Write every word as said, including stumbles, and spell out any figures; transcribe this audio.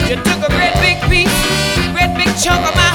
You took a great big piece, great big chunk of my